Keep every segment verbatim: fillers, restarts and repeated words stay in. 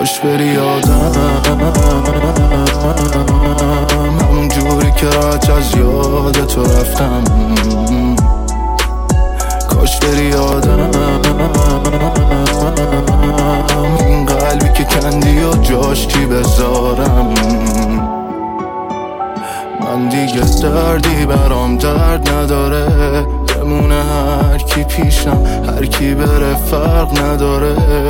کاش بری یادم، همون جوری که راحت از یاد تو رفتم. کاش بری یادم، این قلبی که کندی و جاش چی بذارم. من دیگه دردی برام درد نداره، بمونه هر کی پیشم، هر کی بره فرق نداره.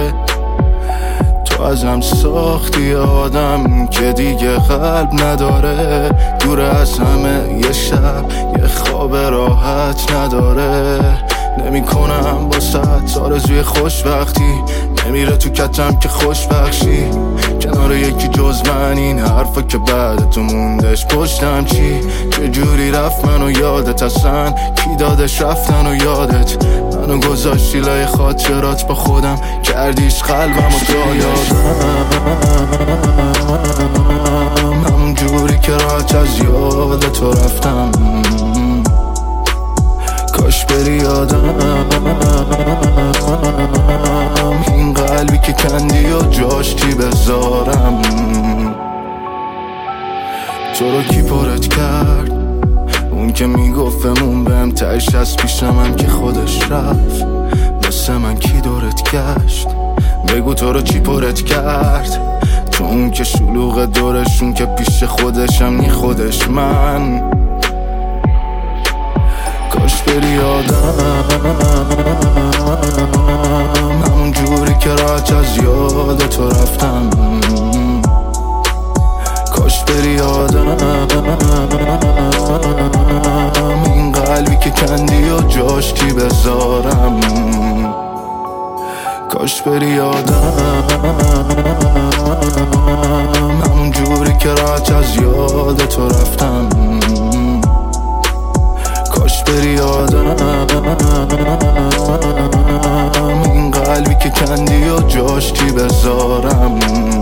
تو ازم ساختی آدم که دیگه قلب نداره، دور از همه یه شب یه خواب راحت نداره. نمی کنم با ست آرزوی خوشبختی، نمیره تو کتم که خوش بخشی. کنار یکی جز من این حرفا که بعد تو موندش پشتم چی؟ چجوری رفت منو یادت اصلا، کی دادش رفتن و یادت منو گذاشتی لای خاطرات با خودم، کردیش قلبم و تو یادم. همون جوری که راحت از یاد تو رفتم. کاش بری یادم، این قلبی که کندی و جاش چی بذارم. تو رو کی پرت کرد؟ اون که میگفتمون بهم تش از پیشم هم که خودش رفت. مثل من کی دورت گشت؟ بگو تو رو چی پرت کرد؟ تو اون که شلوغ دورشون که پیش خودشم نی خودش من. کاش بری یادم، همون جوری که راحت از یاد تو رفتم. کاش بری یادم، این قلبی که کندی و جاش چی بذارم. کاش بری یادم، همون جوری که راحت از یاد تو رفتم. کاش بری یادم، این قلبی که کندی و جاش چی بذارم.